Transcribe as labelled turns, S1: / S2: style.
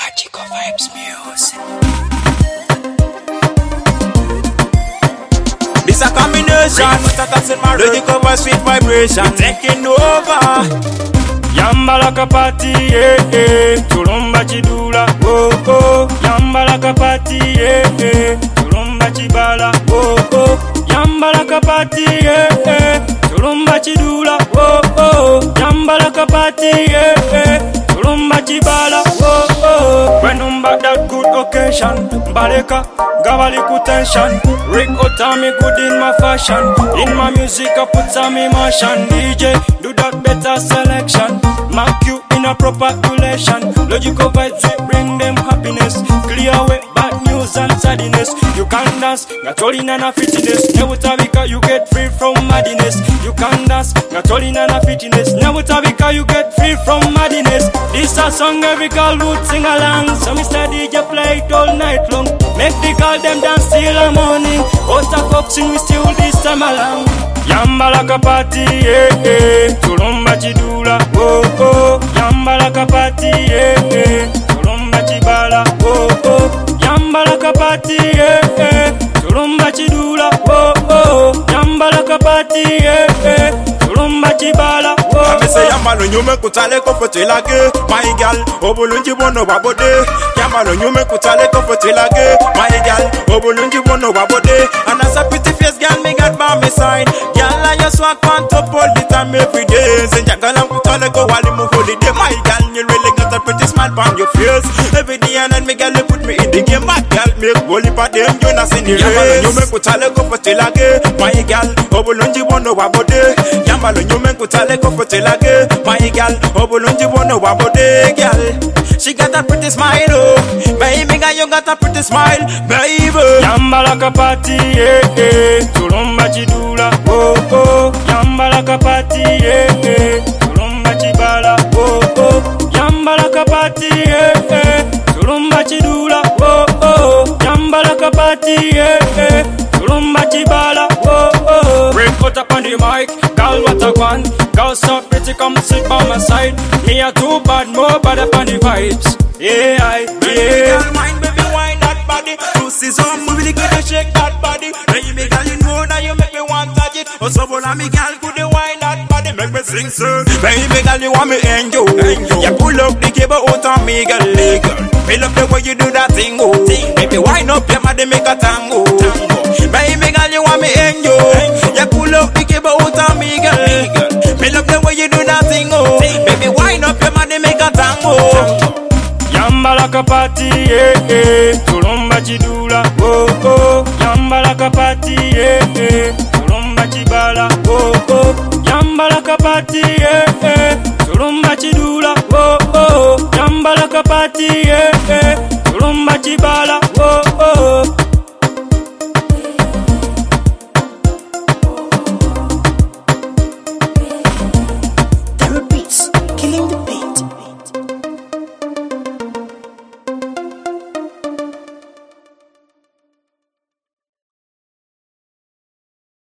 S1: Magical Vibes Music.
S2: This a combination, logical vibes, sweet vibration, taking over.
S3: Yambalaka party, tulumba chidula, oh oh. Yambalaka party, tulumba chibala, oh oh. Yambalaka party, tulumba chidula, oh oh. Yambalaka party, tulumba chibala, oh oh. When I'm back that good occasion, Baleka, Gavaliku tension. Rick Otami good in my fashion. In my music I put some emotion. DJ, do that better selection. Mark you in a proper relation. Logical vibes, we bring them happiness. Clear away bad news and sadness. You can dance, Gatolina na fitness. Nebutabika, you get free from madness. You can dance, Gatolina na fitness. Nebutabika, you get free from madness. This a song every girl would sing along. So Mr. DJ play it all night long. Make the girl them dance till the morning. Out of boxing, we still this time along. Yambalaka party, tulumba chidula, oh oh. Yambalaka party, tulumba chibala, oh oh. Yambalaka party, tulumba chidula, oh oh. Yambalaka party, tulumba chibala, oh oh.
S2: I say Yambalo nyume kutale kofote lage, my gal. Obulunji bono wabode. Yambalo nyume kutale kofote lage, my gal. Obulunji bono wabode. And as a pretty face gal, me got by my side. Gal, I just walk on top all the time every day. Say Jagala kutale ko wali mo holiday, my gal. You really got a pretty smile on your face. Every day and then me gal, you put me in the game, my gal. Make holy pa them, you not in the race. Yambalo nyume kutale kofote lage, my gal. Obulunji bono wabode. Yambalo nyume kutale kofote lage, my gal. Obulunji bono wabode, gal. She got a pretty smile, oh. Baby girl, you got a pretty smile, baby.
S3: Yambalaka party, tulumba chidula, oh oh. Yambalaka party, tulumba chibala, oh oh. Yambalaka party, tulumba chidula, oh oh. Yambalaka party, tulumba chibala, oh oh. Break out up on the mic, girl what a one. Girl so pretty, come sit by my side. Me a too bad, more bad up on the vibes. Yeah,
S2: baby girl, baby wine that body. You see some movie, good to shake that body. Baby girl, you know that you make me want to touch it. Oh, so bola me girl, good to wine that body, make me sing sir. Baby girl, you want me angel. You pull up the cable out on me, girl. Feel up the way you do that thing, oh. Baby, wine up your body, make a tango. Baby girl, you want me angel. You pull up the cable out on me, girl. Feel up the way you do that thing, oh. Baby, wine up your body, make a tango.
S3: Yambalaka party, tulumba chidula, oh oh. Yambalaka party, tulumba chibala, oh oh. Yambalaka party, tulumba chidula, oh oh. Yambalaka party, tulumba chibala, oh oh.